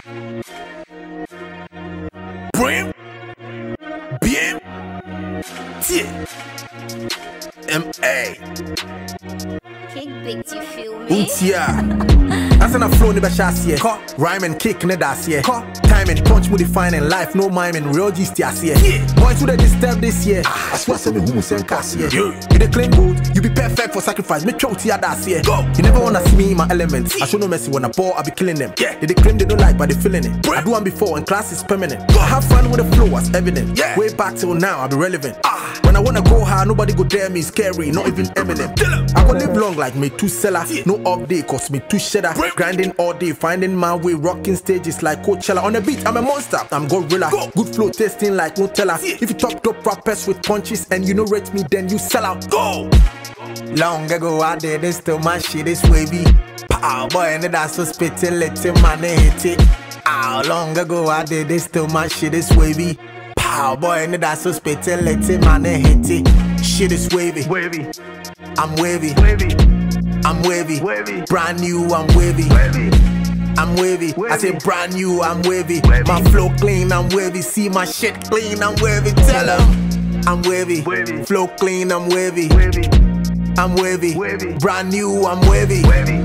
Brim, bien, tiens, M.A. Kick beats, you feel me? As an flow never shas here. Rhyme and kick ne das here. Time and punch me defining life, no miming, real gist here. Boys who they disturb this year. I swear say me who send cast here. You the claim good, you be perfect for sacrifice. Me throw to your das here. Go. You never wanna see me in my element. I show no mercy when I ball, I be killing them. They claim they don't like, but they feeling it. I do one before and class is permanent. I have fun with the flow as evident. Way back till now, I be relevant. When I wanna go high, nobody go dare me. Scary, not even Eminem. I go live long like me too seller. No update, cause me too shedder. Grinding all day, finding my way, rocking stages like Coachella. On the beat, I'm a monster, I'm gorilla. Good flow, tasting like Nutella. If you talk dope rappers with punches and you know rate me, then you sell out. Go! Long ago I did this till my shit is wavy. Pow boy, and that's so spitting, let him man hit it. How long ago I did this till my shit is wavy. Pow boy, and that's so spitting, let him man hit it. Shit is wavy. I'm wavy. I'm wavy. Brand new, I'm wavy. I'm wavy. I say brand new, I'm wavy. My flow clean, I'm wavy. See my shit clean, I'm wavy. Tell them I'm wavy. Flow clean, I'm wavy. I'm wavy. Brand new, I'm wavy.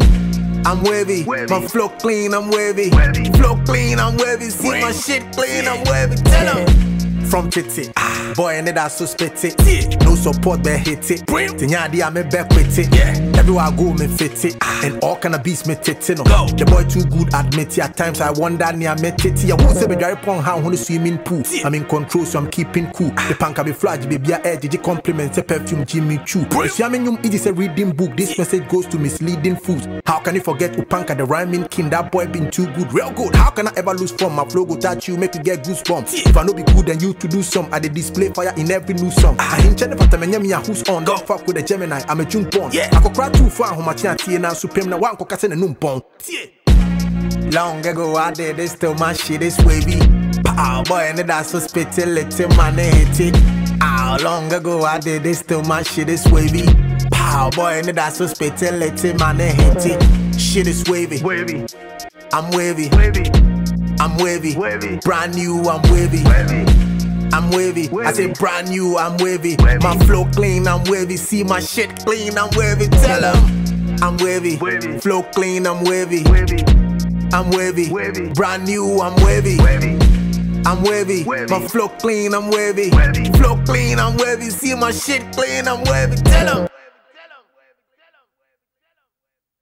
I'm wavy. My flow clean, I'm wavy. Flow clean, I'm wavy. See my shit clean, I'm wavy. Tell them. From Titty, boy, and that's so spit it. No support, but hit it. Tinyadi, I'm a back with it. Everywhere I go, me fit it. And all kind of beats me tit it. The boy too good, admit it. At times I wonder, near me titty. I won't say me dry pong how on the swimming pool. I'm in control, so I'm keeping cool. The punk be flash, baby, I edge, the compliments, a perfume, Jimmy Choo. If you it is a reading book, this message goes to misleading fools. How can you forget Upanka, the rhyming king? That boy been too good, real good. How can I ever lose from my flow? Go touch you, make you get goosebumps. If I know be good, then you to do some. I dey display fire in every new song. I ain't chatting about the who's on. Don't fuck with the Gemini, I'm a junk born. I could cry too far, how much I now supreme. Now one could cast in a numpon. Long ago I did this till my shit is wavy. Pow boy, and that's so spitting, let him man hit it. How long ago I did this till my shit is wavy. Pow boy, and that's so spitting, let him man hit it. Shit is wavy. I'm wavy. I'm wavy. Brand new, I'm wavy. I'm wavy. I say brand new, I'm wavy. My flow clean, I'm wavy. See my shit clean, I'm wavy. Tell them I'm wavy. Flow clean, I'm wavy. I'm wavy. Brand new, I'm wavy. I'm wavy. My flow clean, I'm wavy. Flow clean, I'm wavy. See my shit clean, I'm wavy. Tell them